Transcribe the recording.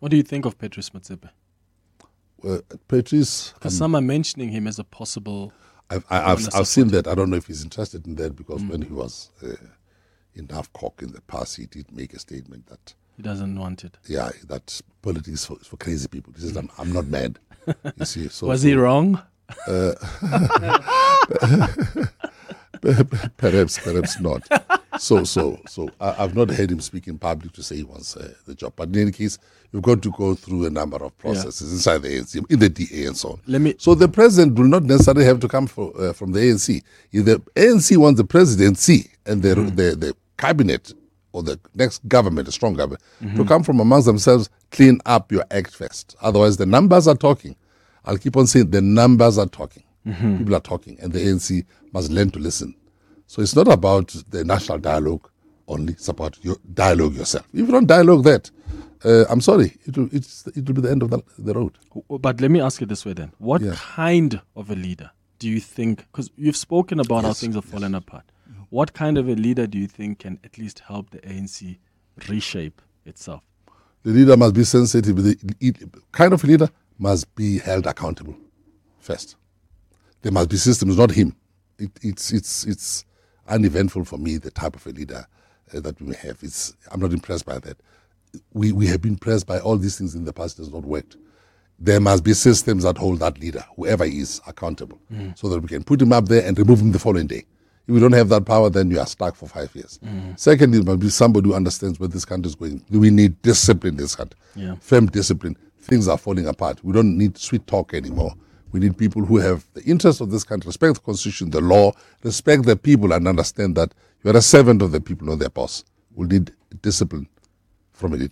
What do you think of Patrice Motsepe? Patrice... Because some are mentioning him as a possible... I've seen that. I don't know if he's interested in that because when he was in NAFCOC in the past, he did make a statement that... He doesn't want it. Yeah, that politics is for crazy people. He says, I'm not mad. You see, was he wrong? Perhaps not. So I've not heard him speak in public to say he wants the job. But in any case, you've got to go through a number of processes inside the ANC, in the DA and so on. So the president will not necessarily have to come from the ANC. If the ANC wants the presidency and the cabinet or the next government, a strong government, to come from amongst themselves, clean up your act first. Otherwise, the numbers are talking. I'll keep on saying the numbers are talking. People are talking, and the ANC must learn to listen. So it's not about the national dialogue only, it's about your dialogue yourself. If you don't dialogue that, I'm sorry, it will be the end of the road. But let me ask you this way then. What kind of a leader do you think, because you've spoken about how things have fallen apart, what kind of a leader do you think can at least help the ANC reshape itself? The leader must be sensitive. The kind of leader must be held accountable first. There must be systems, not him. It's uneventful for me, the type of a leader that we may have. I'm not impressed by that. We have been impressed by all these things in the past. It has not worked. There must be systems that hold that leader, whoever he is, accountable, so that we can put him up there and remove him the following day. If we don't have that power, then you are stuck for 5 years. Secondly, it must be somebody who understands where this country is going. We need discipline in this country, firm discipline. Things are falling apart. We don't need sweet talk anymore. We need people who have the interest of this country, respect the constitution, the law, respect the people, and understand that you are a servant of the people, not their boss. We need discipline from it.